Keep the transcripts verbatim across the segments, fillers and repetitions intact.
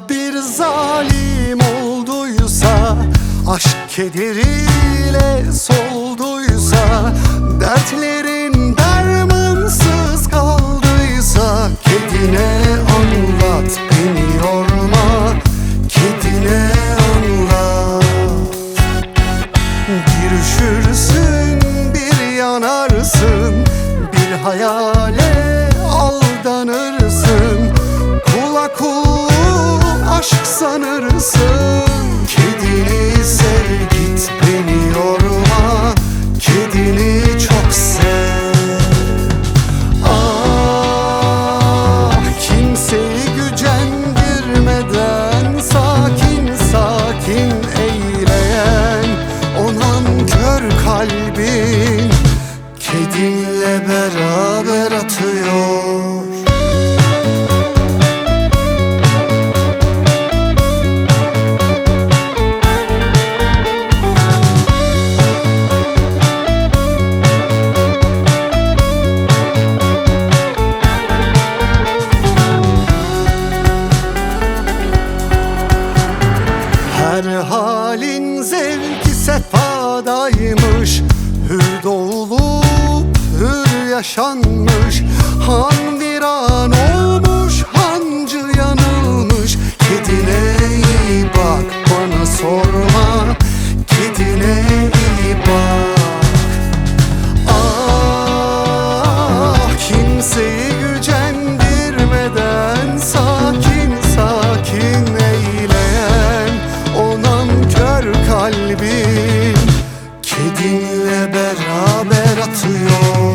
bir zalim olduysa, aşk kederiyle solduysa, dertlerin dermansız kaldıysa, kedine anlat, beni yorma, kedine anlat. Bir üşürsün, bir yanarsın, bir hayale aldanırsın, kula kullu aşk sanırsın. Kedini sev, git, beni yorma, kedini çok sev. Ah, kimseyi gücendirmeden sakin sakin eyleyen o nankör kalbin kedinle beraber atıyor. Her halin zevki sefadaymış, hür doğulup hür yaşanmış. Han viran olmuş, hancı yanılmış. Kedine iyi bak, bana sorma, kedine iyi bak. Ah, kimseyi gücendirmeden sakin sakin eyleyen o nankör kalbin kedinle beraber atıyor.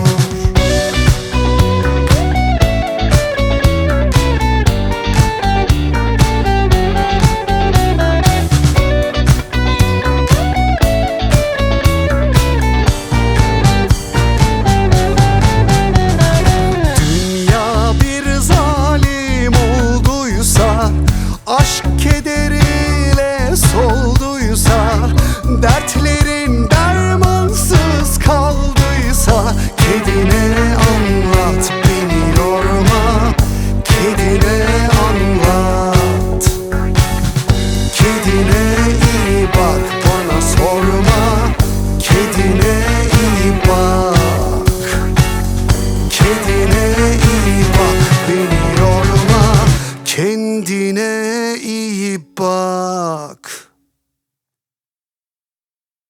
Dünya bir zalim olduysa, aşk kederiyle solduysa, dertlerin dermansız kaldıysa, kedine anlat, beni yorma, kedine anlat. Kedine iyi bak, bana sorma, kedine iyi bak. Kedine iyi bak, beni yorma, kendine iyi bak.